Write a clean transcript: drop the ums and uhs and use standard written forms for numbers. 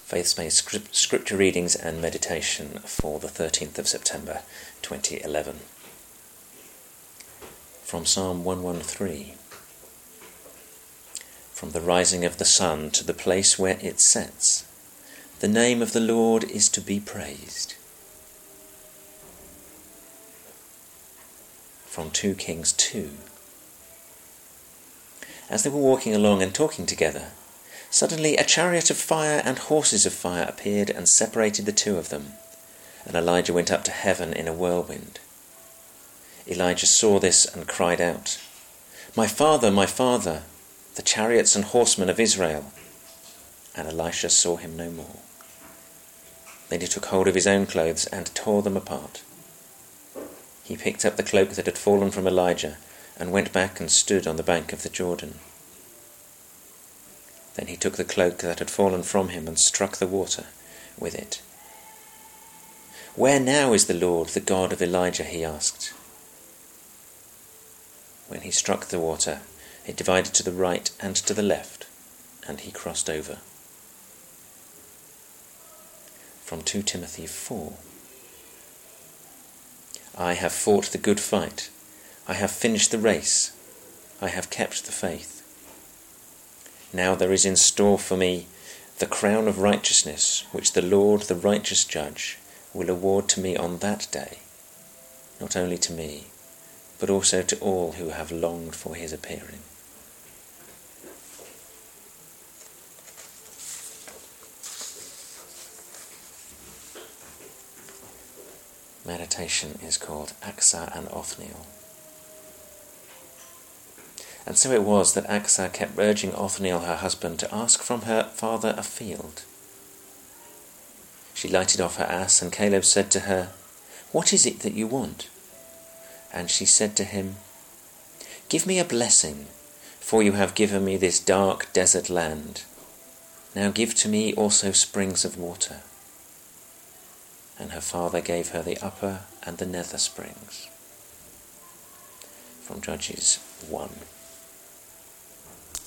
Faith-based scripture readings and meditation for the 13th of September 2011. From Psalm 113. From the rising of the sun to the place where it sets, the name of the Lord is to be praised. From 2 Kings 2. As they were walking along and talking together, suddenly a chariot of fire and horses of fire appeared and separated the two of them, and Elijah went up to heaven in a whirlwind. Elijah saw this and cried out, my father, the chariots and horsemen of Israel." And Elisha saw him no more. Then he took hold of his own clothes and tore them apart. He picked up the cloak that had fallen from Elijah and went back and stood on the bank of the Jordan. Then he took the cloak that had fallen from him and struck the water with it. "Where now is the Lord, the God of Elijah?" he asked. When he struck the water, it divided to the right and to the left, and he crossed over. From 2 Timothy 4. "I have fought the good fight. I have finished the race. I have kept the faith. Now there is in store for me the crown of righteousness, which the Lord, the righteous judge, will award to me on that day, not only to me, but also to all who have longed for his appearing." Meditation is called Achsah and Othniel. And so it was that Achsah kept urging Othniel, her husband, to ask from her father a field. She lighted off her ass, and Caleb said to her, "What is it that you want?" And she said to him, "Give me a blessing, for you have given me this dark desert land. Now give to me also springs of water." And her father gave her the upper and the nether springs. From Judges 1.